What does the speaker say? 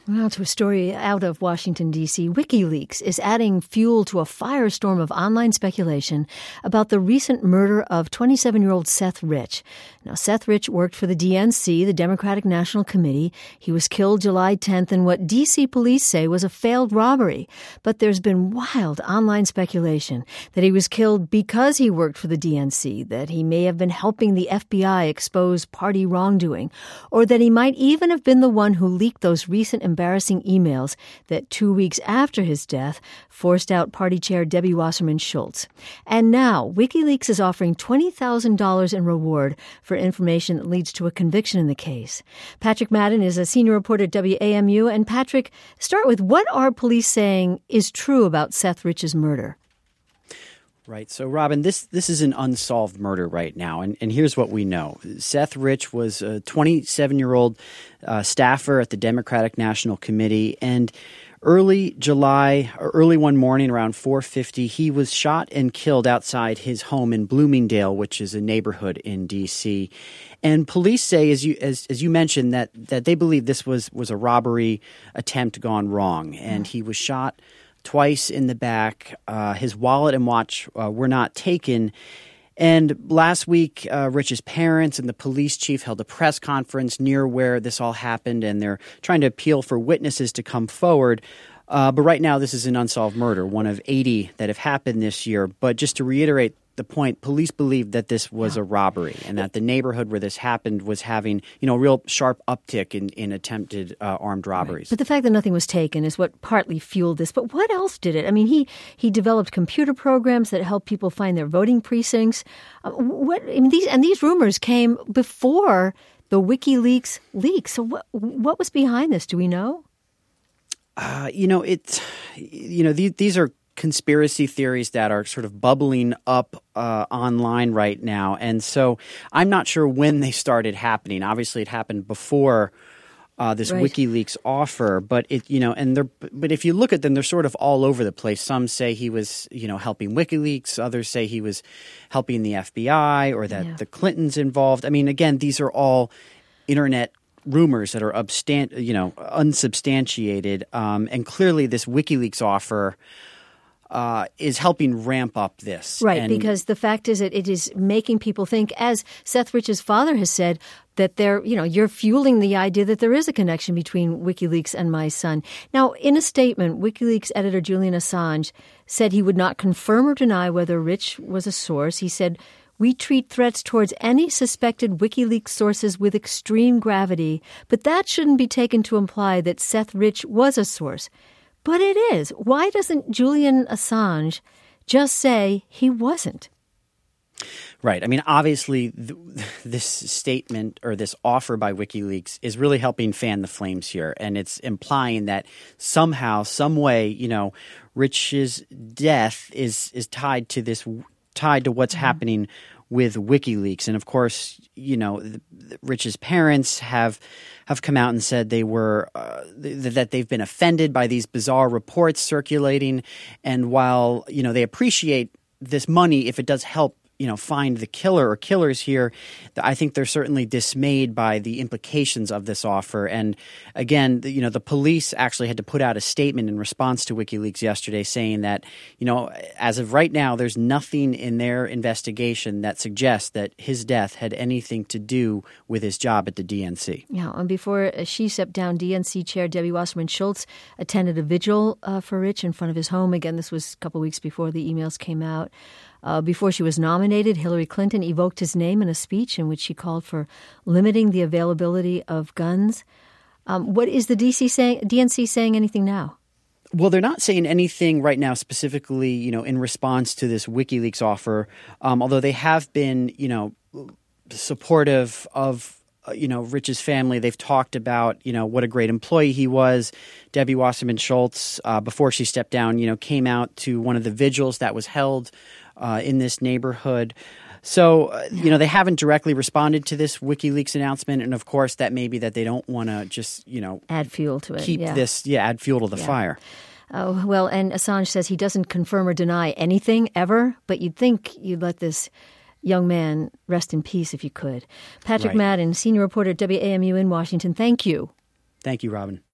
Well, to a story out of Washington, D.C., WikiLeaks is adding fuel to a firestorm of online speculation about the recent murder of 27-year-old Seth Rich. Now, Seth Rich worked for the DNC, the Democratic National Committee. He was killed July 10th in what D.C. police say was a failed robbery. But there's been wild online speculation that he was killed because he worked for the DNC, that he may have been helping the FBI expose party wrongdoing, or that he might even have been the one who leaked those recent embarrassing emails that 2 weeks after his death forced out party chair Debbie Wasserman Schultz. And now, WikiLeaks is offering $20,000 in reward for information that leads to a conviction in the case. Patrick Madden is a senior reporter at WAMU. And Patrick, start with, what are police saying is true about Seth Rich's murder? Right. So, Robin, this is an unsolved murder right now. And here's what we know. Seth Rich was a 27-year-old staffer at the Democratic National Committee. And early one morning around 4:50, he was shot and killed outside his home in Bloomingdale, which is a neighborhood in D.C. And police say, as you mentioned, that they believe this was a robbery attempt gone wrong. And he was shot twice in the back. His wallet and watch were not taken. And last week, Rich's parents and the police chief held a press conference near where this all happened, and they're trying to appeal for witnesses to come forward. But right now, this is an unsolved murder, one of 80 that have happened this year. But just to reiterate the point, police believe that this was a robbery and that the neighborhood where this happened was having, a real sharp uptick in attempted armed robberies. Right. But the fact that nothing was taken is what partly fueled this. But what else did it? I mean, he developed computer programs that help people find their voting precincts. These rumors came before the WikiLeaks leak. So what was behind this? Do we know? These are conspiracy theories that are sort of bubbling up online right now. And so I'm not sure when they started happening. Obviously, it happened before this right. WikiLeaks offer. But but if you look at them, they're sort of all over the place. Some say he was, helping WikiLeaks. Others say he was helping the FBI or that the Clintons involved. I mean, again, these are all internet rumors that are unsubstantiated. And clearly, this WikiLeaks offer is helping ramp up this. Right, because the fact is that it is making people think, as Seth Rich's father has said, that you're fueling the idea that there is a connection between WikiLeaks and my son. Now, in a statement, WikiLeaks editor Julian Assange said he would not confirm or deny whether Rich was a source. He said, "We treat threats towards any suspected WikiLeaks sources with extreme gravity, but that shouldn't be taken to imply that Seth Rich was a source." But it is. Why doesn't Julian Assange just say he wasn't? Right. I mean, obviously, this statement or this offer by WikiLeaks is really helping fan the flames here. And it's implying that somehow, some way, Rich's death is tied to what's happening with WikiLeaks. And of course, Rich's parents have come out and said they were that they've been offended by these bizarre reports circulating. And while, they appreciate this money if it does help, find the killer or killers here, I think they're certainly dismayed by the implications of this offer. And again, the police actually had to put out a statement in response to WikiLeaks yesterday saying that, as of right now, there's nothing in their investigation that suggests that his death had anything to do with his job at the DNC. Yeah, and before she stepped down, DNC Chair Debbie Wasserman Schultz attended a vigil for Rich in front of his home. Again, this was a couple weeks before the emails came out. Before she was nominated, Hillary Clinton evoked his name in a speech in which she called for limiting the availability of guns. What is the DNC saying anything now? Well, they're not saying anything right now specifically, in response to this WikiLeaks offer, although they have been, supportive of Rich's family. They've talked about, what a great employee he was. Debbie Wasserman Schultz, before she stepped down, came out to one of the vigils that was held in this neighborhood. So, they haven't directly responded to this WikiLeaks announcement. And of course, that may be that they don't want to just, add fuel to it. Add fuel to the fire. Oh, well, and Assange says he doesn't confirm or deny anything ever, but you'd think you'd let this young man rest in peace if you could. Patrick Madden, senior reporter at WAMU in Washington, thank you. Thank you, Robin.